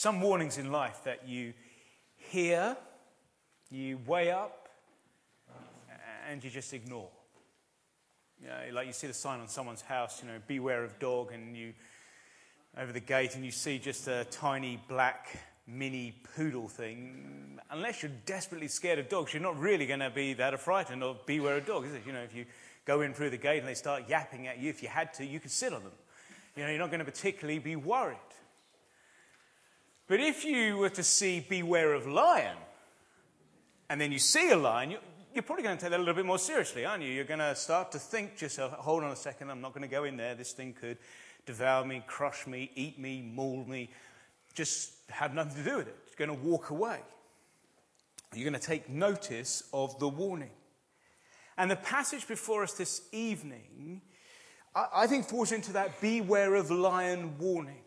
some warnings in life that you hear, you weigh up, and you just ignore. You know, like you see the sign on someone's house, you know, beware of dog, and you over the gate and you see just a tiny black mini poodle thing. Unless you're desperately scared of dogs, you're not really going to be that frightened of beware of dog, is it? You know, if you go in through the gate and they start yapping at you, if you had to, you could sit on them. You know, you're not going to particularly be worried. But if you were to see beware of lion, and then you see a lion, you're probably going to take that a little bit more seriously, aren't you? You're going to start to think to yourself, hold on a second, I'm not going to go in there. This thing could devour me, crush me, eat me, maul me. Just have nothing to do with it. It's going to walk away. You're going to take notice of the warning. And the passage before us this evening, I think, falls into that beware of lion warning.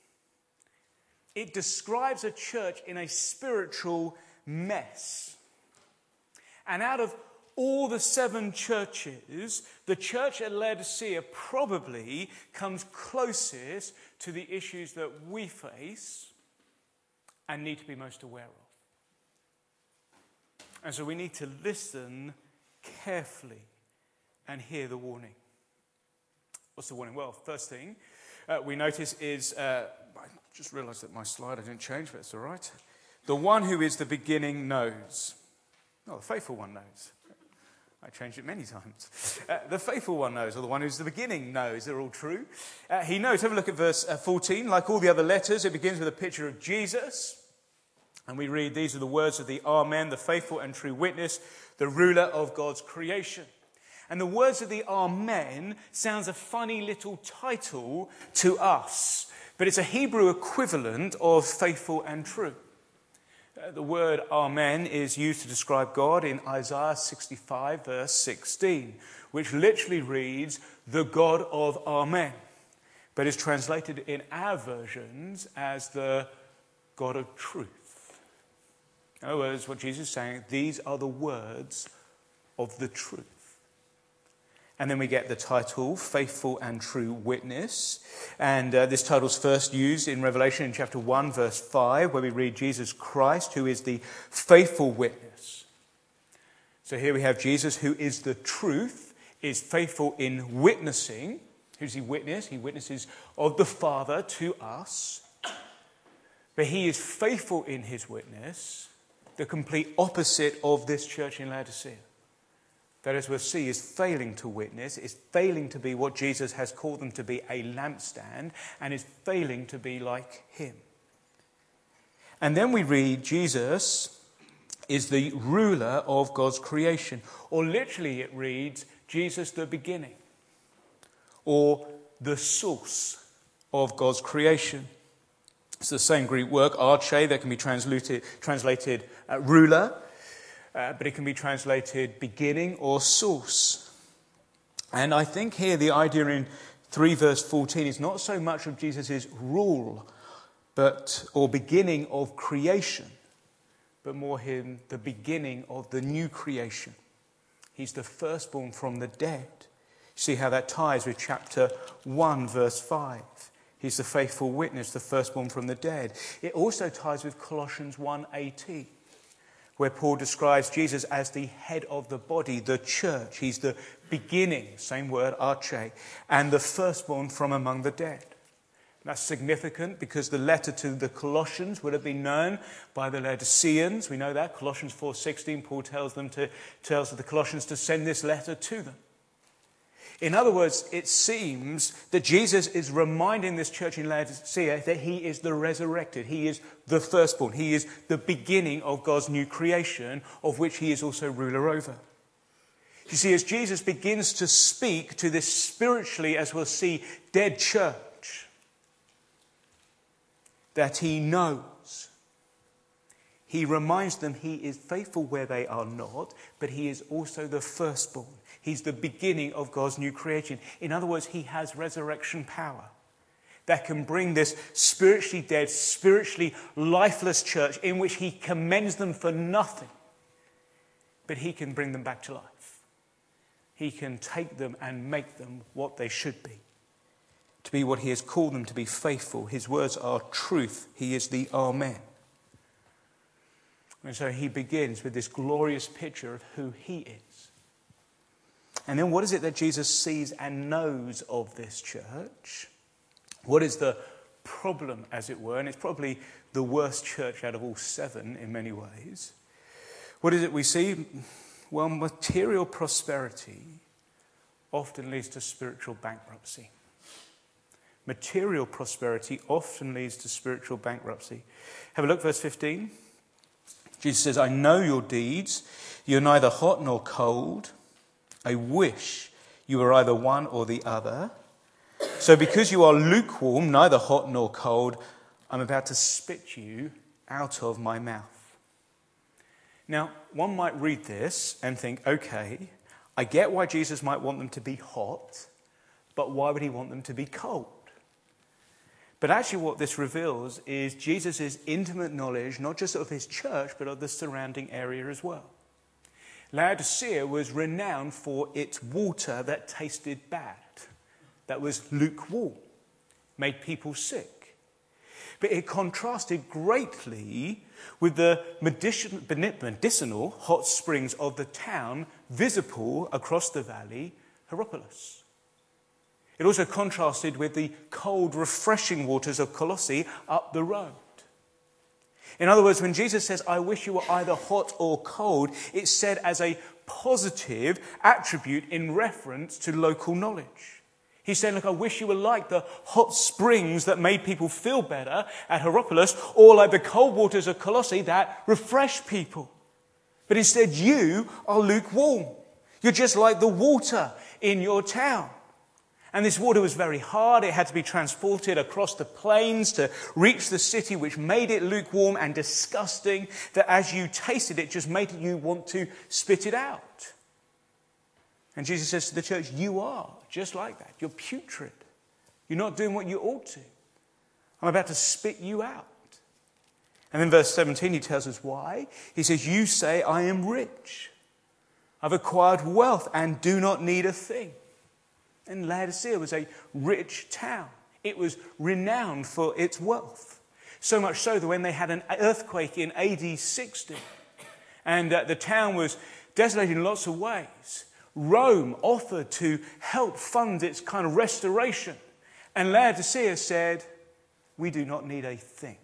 It describes a church in a spiritual mess. And out of all the 7 churches, the church at Laodicea probably comes closest to the issues that we face and need to be most aware of. And so we need to listen carefully and hear the warning. What's the warning? Well, first thing we notice is, I just realized that my slide I didn't change, but it's all right. The one who is the beginning knows. Oh, the faithful one knows. I changed it many times. The faithful one knows, or the one who's the beginning knows. They're all true. He knows. Have a look at verse 14. Like all the other letters, it begins with a picture of Jesus. And we read, these are the words of the Amen, the faithful and true witness, the ruler of God's creation. And the words of the Amen sounds a funny little title to us. But it's a Hebrew equivalent of faithful and true. The word Amen is used to describe God in Isaiah 65 verse 16, which literally reads, the God of Amen, but is translated in our versions as the God of truth. In other words, what Jesus is saying, these are the words of the truth. And then we get the title, Faithful and True Witness. And this title is first used in Revelation in chapter 1, verse 5, where we read Jesus Christ, who is the faithful witness. So here we have Jesus, who is the truth, is faithful in witnessing. Who's he witness? He witnesses of the Father to us. But he is faithful in his witness, the complete opposite of this church in Laodicea. That, as we'll see, is failing to witness, is failing to be what Jesus has called them to be, a lampstand, and is failing to be like him. And then we read Jesus is the ruler of God's creation. Or literally it reads, Jesus the beginning, or the source of God's creation. It's the same Greek word, arche, that can be translated ruler. But it can be translated beginning or source. And I think here the idea in 3 verse 14 is not so much of Jesus' rule or beginning of creation, but more him, the beginning of the new creation. He's the firstborn from the dead. See how that ties with chapter 1 verse 5. He's the faithful witness, the firstborn from the dead. It also ties with Colossians 1:18. Where Paul describes Jesus as the head of the body, the church. He's the beginning, same word, arche, and the firstborn from among the dead. That's significant because the letter to the Colossians would have been known by the Laodiceans. We know that, Colossians 4:16, Paul tells the Colossians to send this letter to them. In other words, it seems that Jesus is reminding this church in Laodicea that he is the resurrected. He is the firstborn. He is the beginning of God's new creation, of which he is also ruler over. You see, as Jesus begins to speak to this spiritually, as we'll see, dead church, that he knows. He reminds them he is faithful where they are not, but he is also the firstborn. He's the beginning of God's new creation. In other words, he has resurrection power that can bring this spiritually dead, spiritually lifeless church in which he commends them for nothing. But he can bring them back to life. He can take them and make them what they should be. to be what he has called them to be, faithful. His words are truth. He is the Amen. And so he begins with this glorious picture of who he is. And then what is it that Jesus sees and knows of this church? What is the problem, as it were? And it's probably the worst church out of all 7 in many ways. What is it we see? Well, material prosperity often leads to spiritual bankruptcy. Material prosperity often leads to spiritual bankruptcy. Have a look, verse 15. Jesus says, I know your deeds. You're neither hot nor cold. I wish you were either one or the other. So because you are lukewarm, neither hot nor cold, I'm about to spit you out of my mouth. Now, one might read this and think, okay, I get why Jesus might want them to be hot, but why would he want them to be cold? But actually what this reveals is Jesus' intimate knowledge, not just of his church, but of the surrounding area as well. Laodicea was renowned for its water that tasted bad, that was lukewarm, made people sick. But it contrasted greatly with the medicinal hot springs of the town visible across the valley, Hierapolis. It also contrasted with the cold, refreshing waters of Colossae up the road. In other words, when Jesus says, I wish you were either hot or cold, it's said as a positive attribute in reference to local knowledge. He's saying, look, I wish you were like the hot springs that made people feel better at Hierapolis, or like the cold waters of Colossae that refresh people. But instead, you are lukewarm. You're just like the water in your town. And this water was very hard. It had to be transported across the plains to reach the city, which made it lukewarm and disgusting, that as you tasted it, just made you want to spit it out. And Jesus says to the church, you are just like that. You're putrid. You're not doing what you ought to. I'm about to spit you out. And then verse 17, he tells us why. He says, you say, I am rich. I've acquired wealth and do not need a thing. And Laodicea was a rich town. It was renowned for its wealth. So much so that when they had an earthquake in AD 60, and the town was desolated in lots of ways, Rome offered to help fund its kind of restoration. And Laodicea said, we do not need a thing.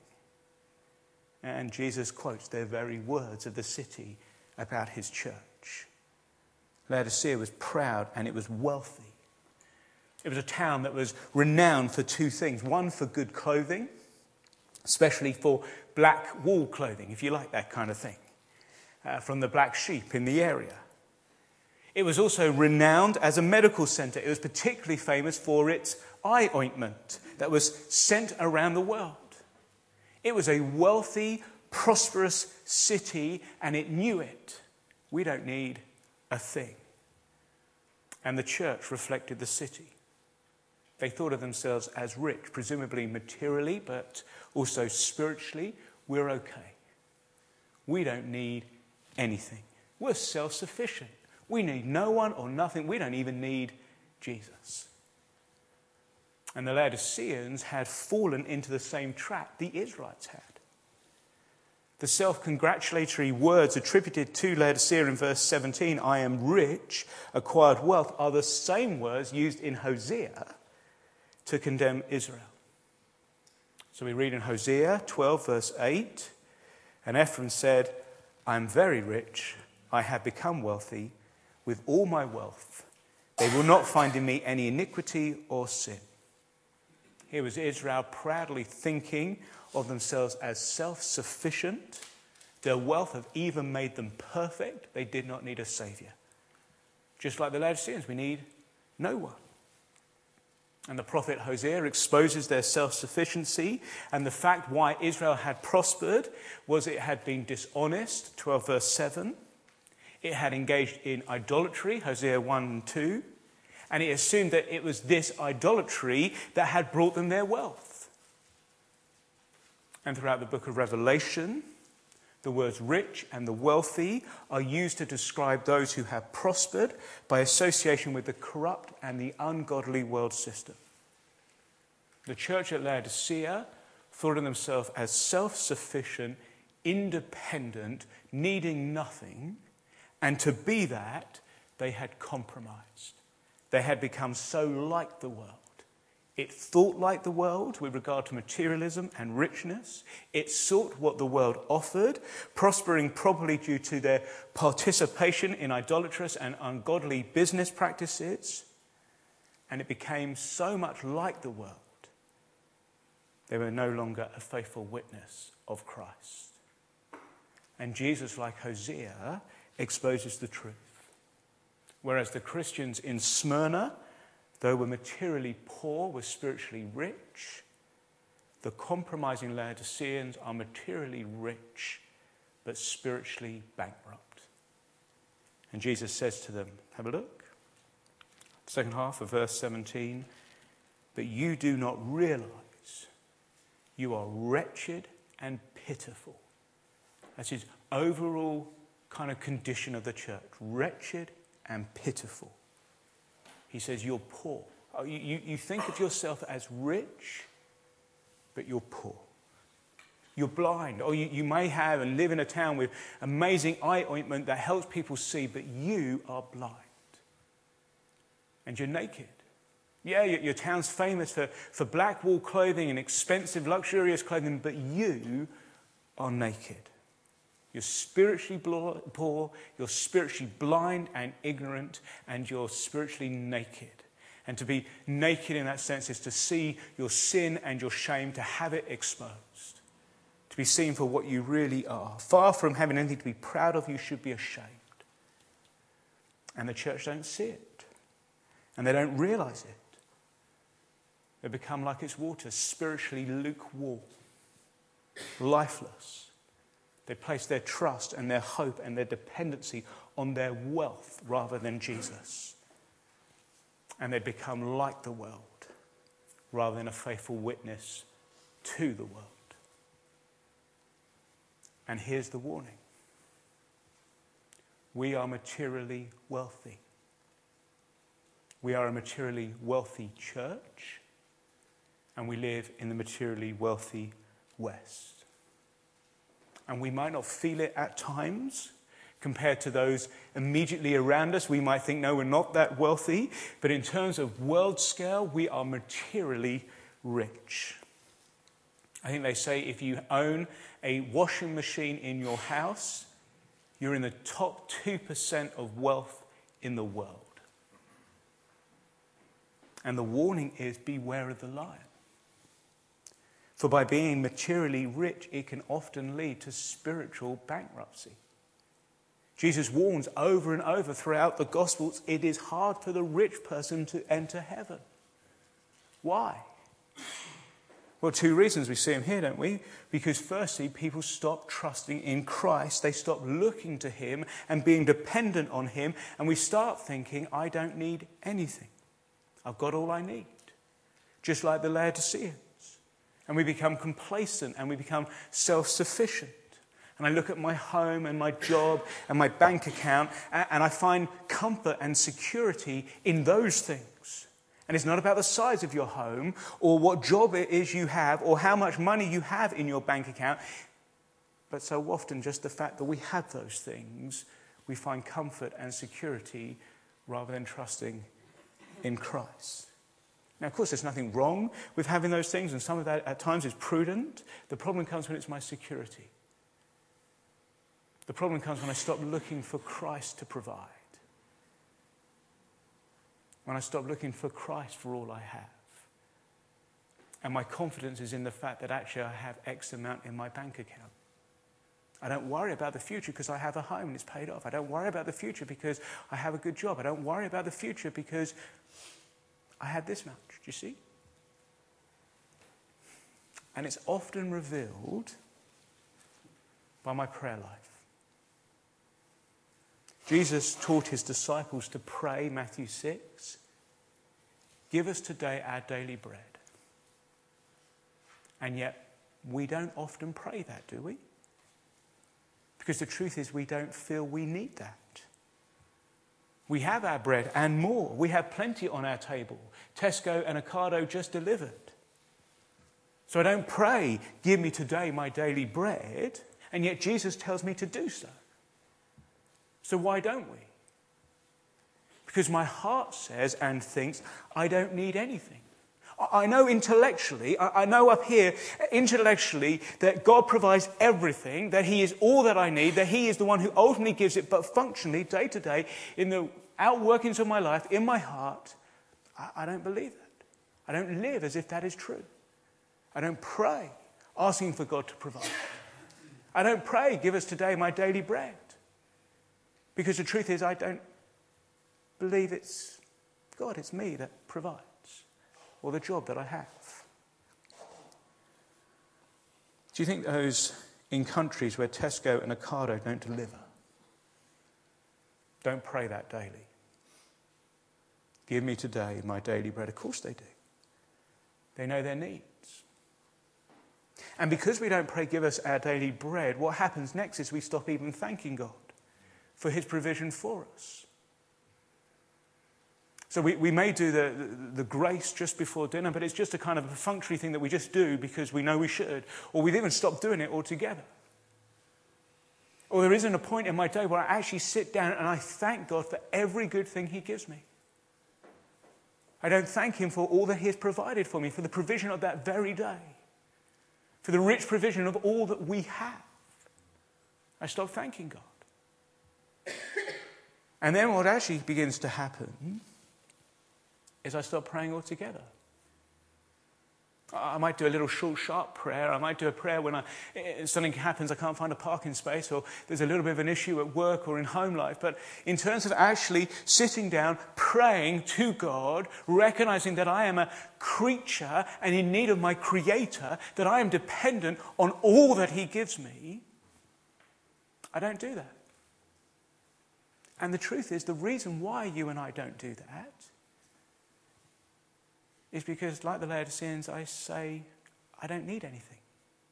And Jesus quotes their very words of the city about his church. Laodicea was proud and it was wealthy. It was a town that was renowned for 2 things. One, for good clothing, especially for black wool clothing, if you like that kind of thing, from the black sheep in the area. It was also renowned as a medical centre. It was particularly famous for its eye ointment that was sent around the world. It was a wealthy, prosperous city, and it knew it. We don't need a thing. And the church reflected the city. They thought of themselves as rich, presumably materially, but also spiritually. We're okay. We don't need anything. We're self-sufficient. We need no one or nothing. We don't even need Jesus. And the Laodiceans had fallen into the same trap the Israelites had. The self-congratulatory words attributed to Laodicea in verse 17, I am rich, acquired wealth, are the same words used in Hosea to condemn Israel. So we read in Hosea 12 verse 8, and Ephraim said, I am very rich, I have become wealthy, with all my wealth. They will not find in me any iniquity or sin. Here was Israel proudly thinking of themselves as self-sufficient. Their wealth had even made them perfect. They did not need a saviour. Just like the Laodiceans, we need no one. And the prophet Hosea exposes their self-sufficiency, and the fact why Israel had prospered was it had been dishonest, 12 verse 7. It had engaged in idolatry, Hosea 1 and 2. And it assumed that it was this idolatry that had brought them their wealth. And throughout the book of Revelation, the words rich and the wealthy are used to describe those who have prospered by association with the corrupt and the ungodly world system. The church at Laodicea thought of themselves as self-sufficient, independent, needing nothing, and to be that, they had compromised. They had become so like the world. It thought like the world with regard to materialism and richness. It sought what the world offered, prospering probably due to their participation in idolatrous and ungodly business practices. And it became so much like the world, they were no longer a faithful witness of Christ. And Jesus, like Hosea, exposes the truth. Whereas the Christians in Smyrna, though were materially poor, were spiritually rich, the compromising Laodiceans are materially rich, but spiritually bankrupt. And Jesus says to them, have a look, second half of verse 17, but you do not realize you are wretched and pitiful. That's his overall kind of condition of the church, wretched and pitiful. He says, you're poor. You think of yourself as rich, but you're poor. You're blind. Or you may have and live in a town with amazing eye ointment that helps people see, but you are blind. And you're naked. Yeah, your town's famous for black wool clothing and expensive, luxurious clothing, but you are naked. You're spiritually poor, you're spiritually blind and ignorant, and you're spiritually naked. And to be naked in that sense is to see your sin and your shame, to have it exposed, to be seen for what you really are. Far from having anything to be proud of, you should be ashamed. And the church don't see it, and they don't realize it. They become like its water, spiritually lukewarm, lifeless. They place their trust and their hope and their dependency on their wealth rather than Jesus. And they become like the world rather than a faithful witness to the world. And here's the warning. We are materially wealthy. We are a materially wealthy church, and we live in the materially wealthy West. And we might not feel it at times compared to those immediately around us. We might think, no, we're not that wealthy. But in terms of world scale, we are materially rich. I think they say if you own a washing machine in your house, you're in the top 2% of wealth in the world. And the warning is, beware of the lion. For by being materially rich, it can often lead to spiritual bankruptcy. Jesus warns over and over throughout the Gospels, it is hard for the rich person to enter heaven. Why? Well, two reasons. We see them here, don't we? Because firstly, people stop trusting in Christ. They stop looking to him and being dependent on him. And we start thinking, I don't need anything. I've got all I need. Just like the Laodiceans. And we become complacent and we become self-sufficient. And I look at my home and my job and my bank account and I find comfort and security in those things. And it's not about the size of your home or what job it is you have or how much money you have in your bank account. But so often just the fact that we have those things, we find comfort and security rather than trusting in Christ. Now, of course, there's nothing wrong with having those things, and some of that at times is prudent. The problem comes when it's my security. The problem comes when I stop looking for Christ to provide. When I stop looking for Christ for all I have. And my confidence is in the fact that actually I have X amount in my bank account. I don't worry about the future because I have a home and it's paid off. I don't worry about the future because I have a good job. I don't worry about the future because I had this much. Do you see? And it's often revealed by my prayer life. Jesus taught his disciples to pray, Matthew 6, give us today our daily bread. And yet we don't often pray that, do we? Because the truth is we don't feel we need that. We have our bread and more. We have plenty on our table. Tesco and Ocado just delivered. So I don't pray, give me today my daily bread, and yet Jesus tells me to do so. So why don't we? Because my heart says and thinks I don't need anything. I know intellectually, I know up here intellectually that God provides everything, that he is all that I need, that he is the one who ultimately gives it, but functionally, day to day, in the outworkings of my life, in my heart, I don't believe that. I don't live as if that is true. I don't pray asking for God to provide. I don't pray, give us today my daily bread. Because the truth is I don't believe it's God, it's me that provides. Or the job that I have. Do you think those in countries where Tesco and Ocado don't deliver don't pray that daily? Give me today my daily bread. Of course they do. They know their needs. And because we don't pray, give us our daily bread, what happens next is we stop even thanking God for his provision for us. So we may do the grace just before dinner, but it's just a kind of a perfunctory thing that we just do because we know we should. Or we've even stopped doing it altogether. Or there isn't a point in my day where I actually sit down and I thank God for every good thing he gives me. I don't thank him for all that he has provided for me, for the provision of that very day, for the rich provision of all that we have. I stop thanking God. And then what actually begins to happen is I stop praying altogether. I might do a little short, sharp prayer. I might do a prayer when something happens, I can't find a parking space, or there's a little bit of an issue at work or in home life. But in terms of actually sitting down, praying to God, recognizing that I am a creature and in need of my Creator, that I am dependent on all that he gives me, I don't do that. And the truth is, the reason why you and I don't do that is because, like the Laodiceans, I say, I don't need anything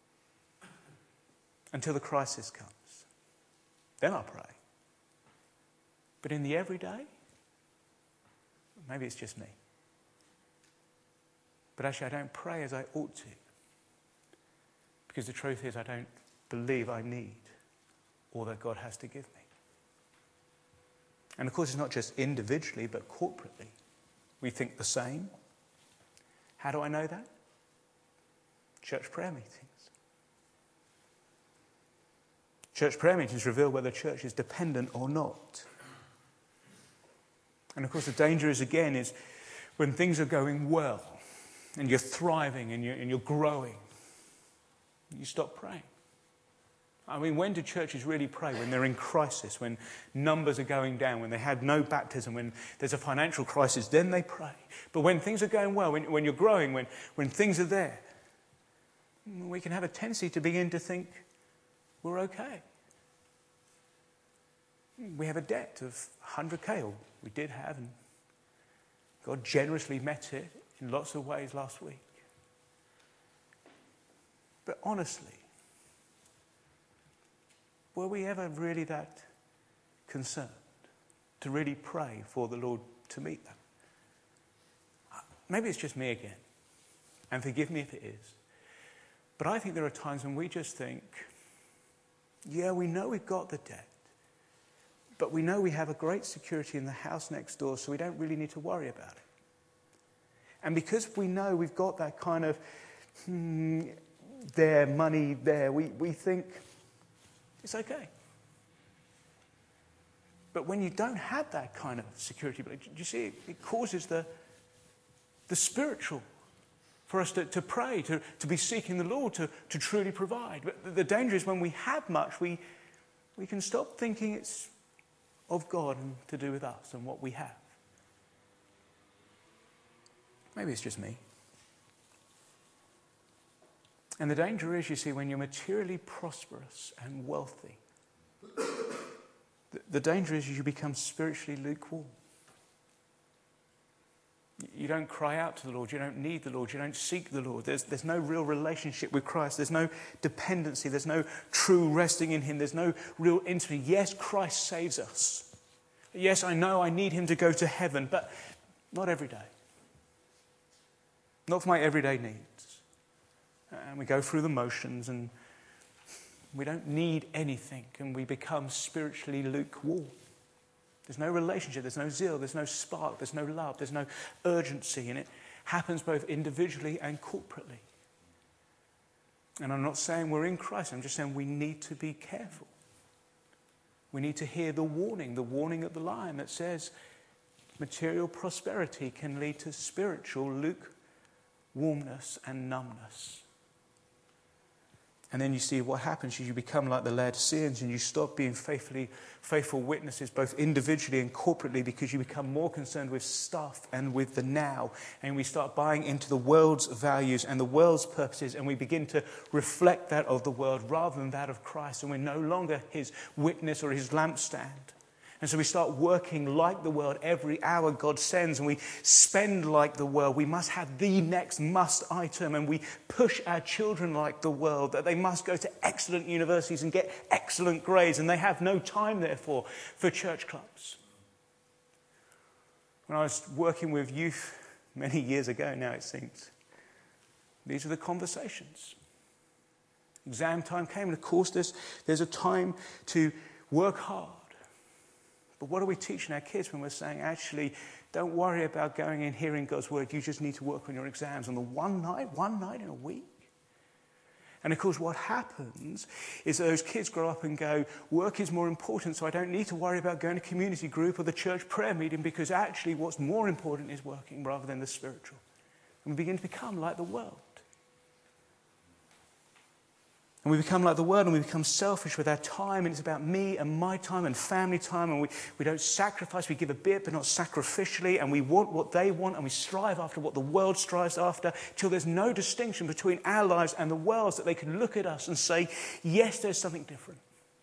until the crisis comes. Then I'll pray. But in the everyday, maybe it's just me. But actually, I don't pray as I ought to. Because the truth is, I don't believe I need all that God has to give me. And of course, it's not just individually, but corporately. We think the same. How do I know that? Church prayer meetings. Church prayer meetings reveal whether church is dependent or not. And of course the danger is when things are going well and you're thriving and you're growing, you stop praying. I mean, when do churches really pray? When they're in crisis, when numbers are going down, when they have no baptism, when there's a financial crisis, then they pray. But when things are going well, when you're growing, when things are there, we can have a tendency to begin to think we're okay. We have a debt of 100k, or we did have, and God generously met it in lots of ways last week. But honestly, were we ever really that concerned to really pray for the Lord to meet them? Maybe it's just me again, and forgive me if it is. But I think there are times when we just think, yeah, we know we've got the debt, but we know we have a great security in the house next door, so we don't really need to worry about it. And because we know we've got that kind of money there, we think, it's okay. But when you don't have that kind of security, do you see, it causes the spiritual for us to pray, to be seeking the Lord, to truly provide. But the danger is when we have much, we can stop thinking it's of God and to do with us and what we have. Maybe it's just me. And the danger is, you see, when you're materially prosperous and wealthy, the danger is you become spiritually lukewarm. You don't cry out to the Lord. You don't need the Lord. You don't seek the Lord. There's no real relationship with Christ. There's no dependency. There's no true resting in him. There's no real intimacy. Yes, Christ saves us. Yes, I know I need him to go to heaven, but not every day. Not for my everyday needs. and we go through the motions, and we don't need anything, and we become spiritually lukewarm. There's no relationship, there's no zeal, there's no spark, there's no love, there's no urgency, and it happens both individually and corporately. And I'm not saying we're in Christ, I'm just saying we need to be careful. We need to hear the warning at the line that says material prosperity can lead to spiritual lukewarmness and numbness. And then you see what happens is you become like the Laodiceans, and you stop being faithful witnesses both individually and corporately, because you become more concerned with stuff and with the now. And we start buying into the world's values and the world's purposes, and we begin to reflect that of the world rather than that of Christ. And we're no longer his witness or his lampstand. And so we start working like the world every hour God sends, and we spend like the world. We must have the next must item, and we push our children like the world, that they must go to excellent universities and get excellent grades, and they have no time, therefore, for church clubs. When I was working with youth many years ago now, it seems, these are the conversations. Exam time came, and of course there's a time to work hard. But what are we teaching our kids when we're saying, actually, don't worry about going and hearing God's word. You just need to work on your exams on the one night in a week? And of course, what happens is those kids grow up and go, work is more important, so I don't need to worry about going to community group or the church prayer meeting, because actually what's more important is working rather than the spiritual. And we begin to become like the world. And we become like the world, and we become selfish with our time, and it's about me and my time and family time, and we don't sacrifice. We give a bit, but not sacrificially, and we want what they want, and we strive after what the world strives after, till there's no distinction between our lives and the world's, that they can look at us and say, yes, there's something different.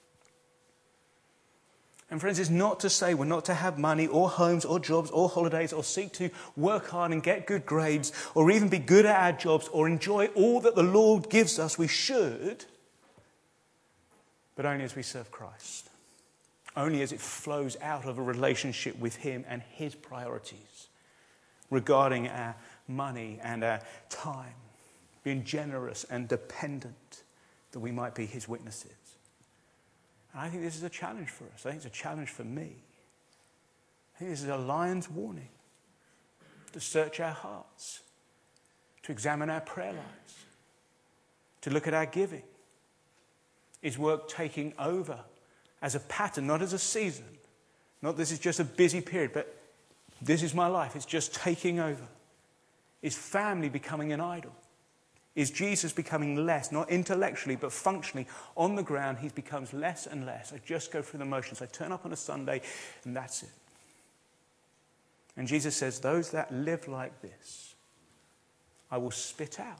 And friends, it's not to say we're not to have money or homes or jobs or holidays or seek to work hard and get good grades or even be good at our jobs or enjoy all that the Lord gives us. We should, but only as we serve Christ. Only as it flows out of a relationship with him and his priorities regarding our money and our time, being generous and dependent, that we might be his witnesses. And I think this is a challenge for us. I think it's a challenge for me. I think this is a lion's warning to search our hearts, to examine our prayer lives, to look at our giving. Is work taking over as a pattern, not as a season? Not this is just a busy period, but this is my life. It's just taking over. Is family becoming an idol? Is Jesus becoming less, not intellectually, but functionally on the ground? He becomes less and less. I just go through the motions. I turn up on a Sunday, and that's it. And Jesus says, those that live like this, I will spit out.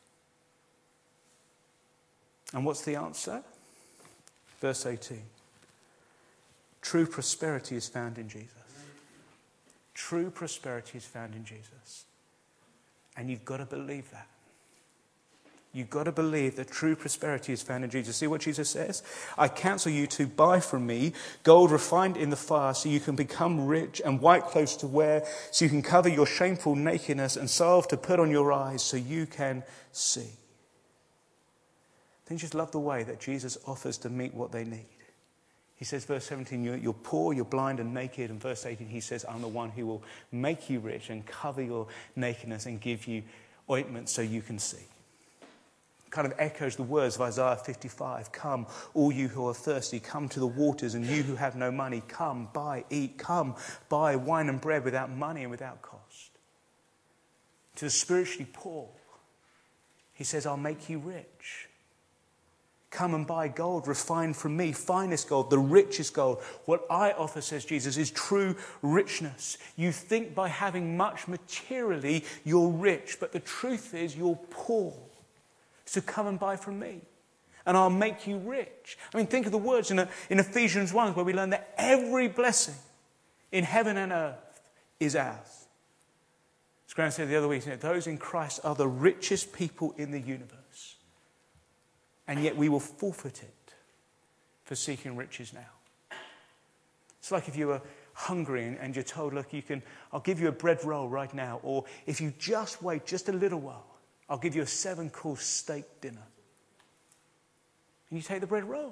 And what's the answer? Verse 18. True prosperity is found in Jesus. True prosperity is found in Jesus. And you've got to believe that. You've got to believe that true prosperity is found in Jesus. See what Jesus says? I counsel you to buy from me gold refined in the fire, so you can become rich, and white clothes to wear, so you can cover your shameful nakedness, and salve to put on your eyes, so you can see. Don't you just love the way that Jesus offers to meet what they need? He says, verse 17, you're poor, you're blind and naked. And verse 18, he says, I'm the one who will make you rich and cover your nakedness and give you ointment so you can see. Kind of echoes the words of Isaiah 55. Come, all you who are thirsty, come to the waters, and you who have no money, come, buy, eat, come, buy wine and bread without money and without cost. To the spiritually poor, he says, I'll make you rich. Come and buy gold refined from me, finest gold, the richest gold. What I offer, says Jesus, is true richness. You think by having much materially, you're rich, but the truth is you're poor. So come and buy from me, and I'll make you rich. I mean, think of the words in Ephesians 1, where we learn that every blessing in heaven and earth is ours. As Graham said the other week, those in Christ are the richest people in the universe. And yet we will forfeit it for seeking riches now. It's like if you were hungry and you're told, look, I'll give you a bread roll right now. Or if you just wait just a little while, I'll give you a 7-course steak dinner. And you take the bread roll.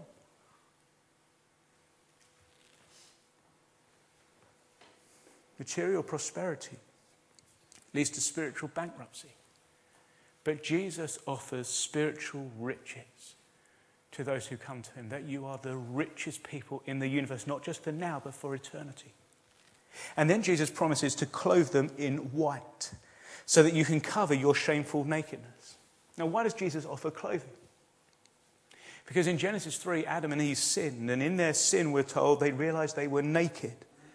Material prosperity leads to spiritual bankruptcy. But Jesus offers spiritual riches to those who come to him, that you are the richest people in the universe, not just for now, but for eternity. And then Jesus promises to clothe them in white so that you can cover your shameful nakedness. Now, why does Jesus offer clothing? Because in Genesis 3, Adam and Eve sinned, and in their sin, we're told, they realized they were naked.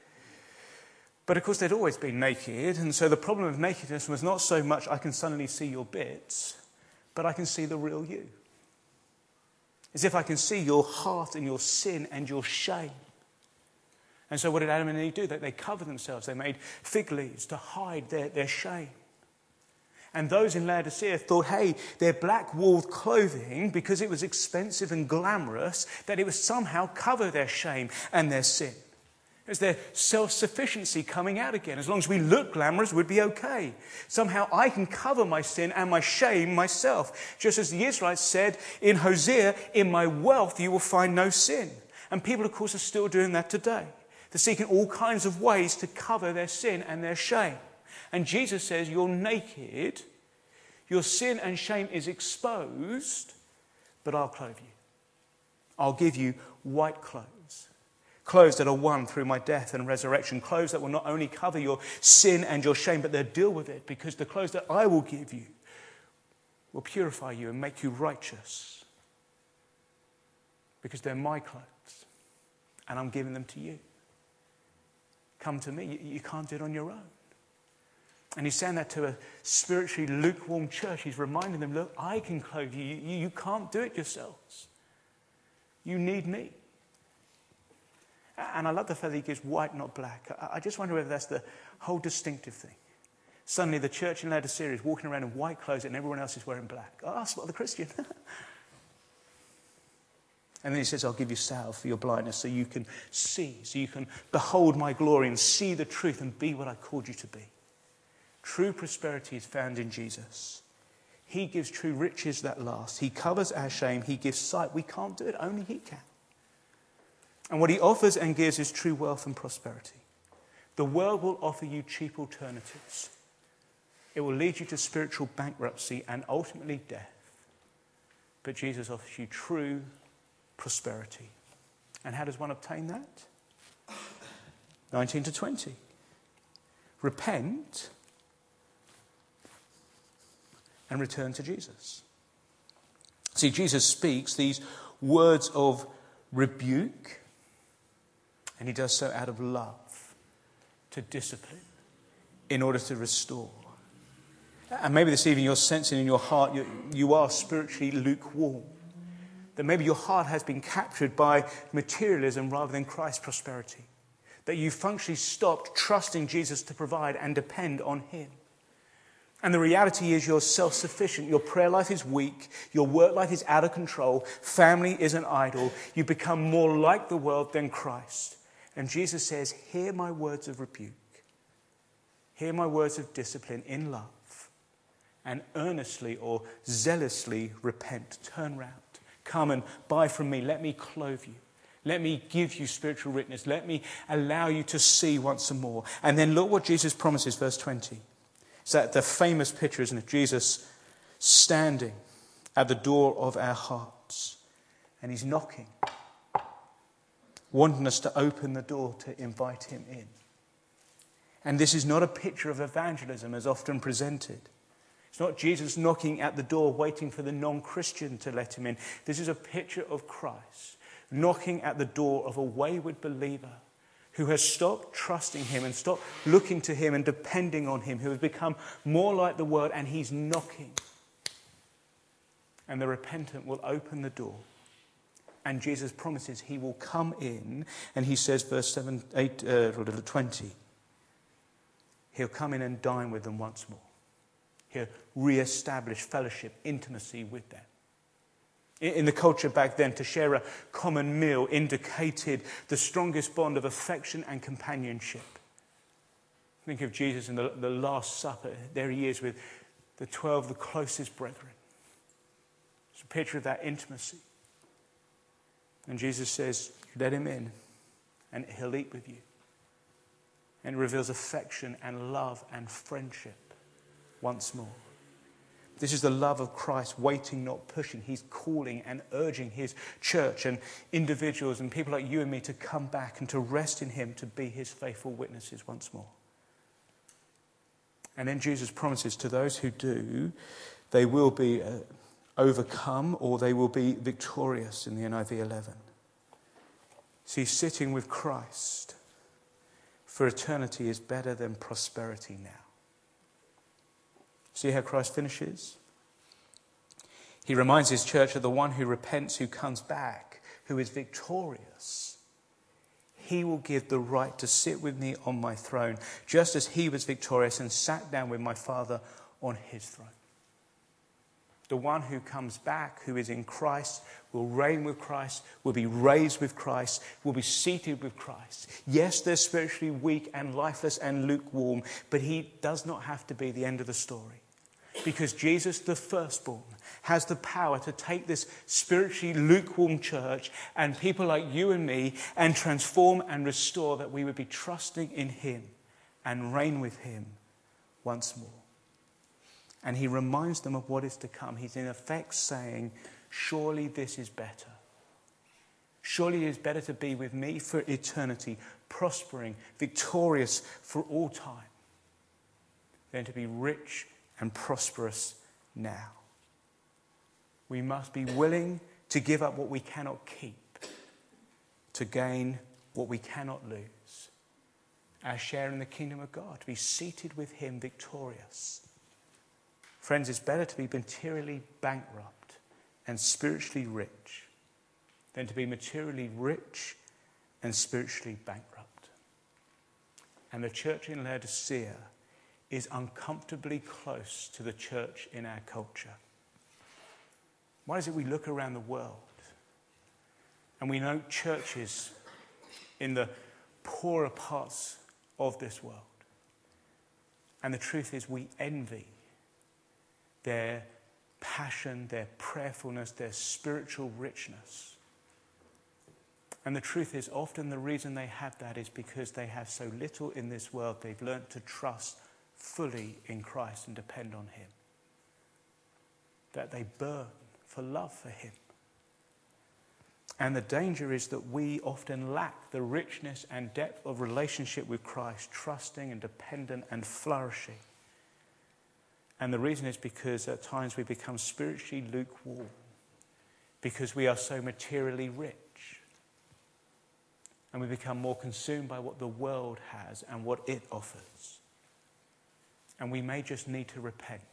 But of course, they'd always been naked, and so the problem of nakedness was not so much I can suddenly see your bits, but I can see the real you. As if I can see your heart and your sin and your shame. And so what did Adam and Eve do? They covered themselves. They made fig leaves to hide their shame. And those in Laodicea thought, hey, their black-wooled clothing, because it was expensive and glamorous, that it would somehow cover their shame and their sin. It was their self-sufficiency coming out again. As long as we look glamorous, we'd be okay. Somehow I can cover my sin and my shame myself. Just as the Israelites said in Hosea, in my wealth you will find no sin. And people, of course, are still doing that today. They're seeking all kinds of ways to cover their sin and their shame. And Jesus says, you're naked, your sin and shame is exposed, but I'll clothe you. I'll give you white clothes. Clothes that are won through my death and resurrection. Clothes that will not only cover your sin and your shame, but they'll deal with it, because the clothes that I will give you will purify you and make you righteous. Because they're my clothes, and I'm giving them to you. Come to me. You can't do it on your own. And he's saying that to a spiritually lukewarm church. He's reminding them, look, I can clothe you. You can't do it yourselves. You need me. And I love the fact that he gives white, not black. I just wonder whether that's the whole distinctive thing. Suddenly the church in Laodicea is walking around in white clothes and everyone else is wearing black. Oh, that's what the Christian. And then he says, I'll give you salve for your blindness so you can see, so you can behold my glory and see the truth and be what I called you to be. True prosperity is found in Jesus. He gives true riches that last. He covers our shame. He gives sight. We can't do it. Only he can. And what he offers and gives is true wealth and prosperity. The world will offer you cheap alternatives. It will lead you to spiritual bankruptcy and ultimately death. But Jesus offers you true prosperity. And how does one obtain that? 19 to 20. Repent and return to Jesus. See, Jesus speaks these words of rebuke, and he does so out of love, to discipline, in order to restore. And maybe this evening you're sensing in your heart you are spiritually lukewarm. That maybe your heart has been captured by materialism rather than Christ's prosperity. That you functionally stopped trusting Jesus to provide and depend on him. And the reality is you're self-sufficient. Your prayer life is weak. Your work life is out of control. Family is an idol. You become more like the world than Christ. And Jesus says, hear my words of rebuke. Hear my words of discipline in love. And earnestly or zealously repent. Turn round. Come and buy from me. Let me clothe you. Let me give you spiritual richness. Let me allow you to see once more. And then look what Jesus promises, verse 20. It's that the famous picture, isn't it? Jesus standing at the door of our hearts. And he's knocking. Wanting us to open the door to invite him in. And this is not a picture of evangelism as often presented. It's not Jesus knocking at the door waiting for the non-Christian to let him in. This is a picture of Christ knocking at the door of a wayward believer who has stopped trusting him and stopped looking to him and depending on him, who has become more like the world, and he's knocking. And the repentant will open the door. And Jesus promises he will come in, and he says, verse 20, he'll come in and dine with them once more. He'll re-establish fellowship, intimacy with them. In the culture back then, to share a common meal indicated the strongest bond of affection and companionship. Think of Jesus in the Last Supper. There he is with the 12, the closest brethren. It's a picture of that intimacy. And Jesus says, let him in and he'll eat with you. And reveals affection and love and friendship once more. This is the love of Christ, waiting, not pushing. He's calling and urging his church and individuals and people like you and me to come back and to rest in him, to be his faithful witnesses once more. And then Jesus promises to those who do, they will be overcome, or they will be victorious in the NIV 11. See, sitting with Christ for eternity is better than prosperity now. See how Christ finishes? He reminds his church of the one who repents, who comes back, who is victorious. He will give the right to sit with me on my throne, just as he was victorious and sat down with my Father on his throne. The one who comes back, who is in Christ, will reign with Christ, will be raised with Christ, will be seated with Christ. Yes, they're spiritually weak and lifeless and lukewarm, but he does not have to be the end of the story. Because Jesus, the firstborn, has the power to take this spiritually lukewarm church and people like you and me and transform and restore, that we would be trusting in him and reign with him once more. And he reminds them of what is to come. He's in effect saying, surely this is better. Surely it is better to be with me for eternity, prospering, victorious for all time, than to be rich and prosperous now. We must be willing to give up what we cannot keep, to gain what we cannot lose. Our share in the kingdom of God, to be seated with him victorious. Friends, it's better to be materially bankrupt and spiritually rich than to be materially rich and spiritually bankrupt. And the church in Laodicea is uncomfortably close to the church in our culture. Why is it we look around the world and we know churches in the poorer parts of this world, and the truth is we envy their passion, their prayerfulness, their spiritual richness. And the truth is, often the reason they have that is because they have so little in this world, they've learnt to trust fully in Christ and depend on him. That they burn for love for him. And the danger is that we often lack the richness and depth of relationship with Christ, trusting and dependent and flourishing. And the reason is because at times we become spiritually lukewarm, because we are so materially rich. And we become more consumed by what the world has and what it offers. And we may just need to repent.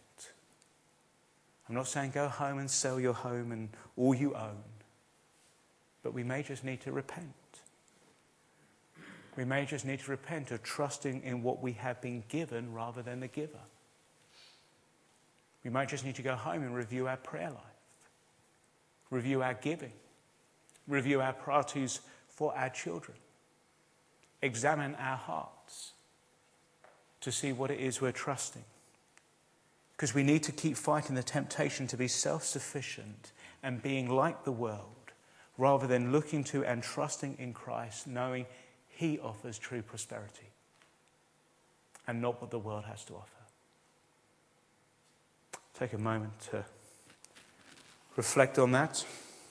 I'm not saying go home and sell your home and all you own. But we may just need to repent. We may just need to repent of trusting in what we have been given rather than the giver. We might just need to go home and review our prayer life, review our giving, review our priorities for our children, examine our hearts to see what it is we're trusting. Because we need to keep fighting the temptation to be self-sufficient and being like the world, rather than looking to and trusting in Christ, knowing he offers true prosperity and not what the world has to offer. Take a moment to reflect on that.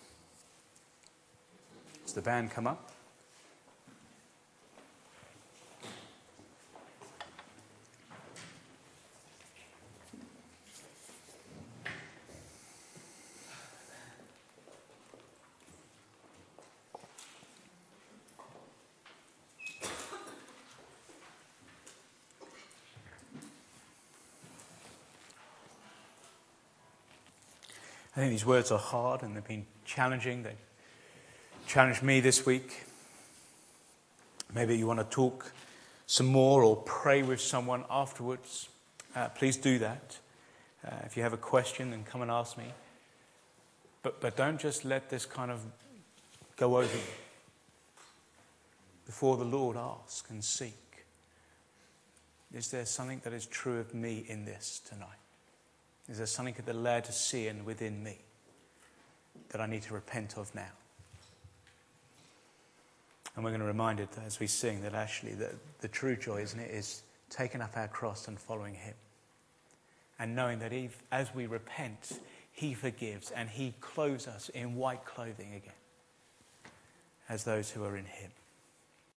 As the band come up. I think these words are hard and they've been challenging. They challenged me this week. Maybe you want to talk some more or pray with someone afterwards. Please do that. If you have a question, then come and ask me. But don't just let this kind of go over you. Before the Lord, ask and seek. Is there something that is true of me in this tonight? Is there something at the Laodicean within me that I need to repent of now? And we're going to remind it as we sing that actually the true joy, isn't it, is taking up our cross and following him. And knowing that as we repent, he forgives and he clothes us in white clothing again as those who are in him.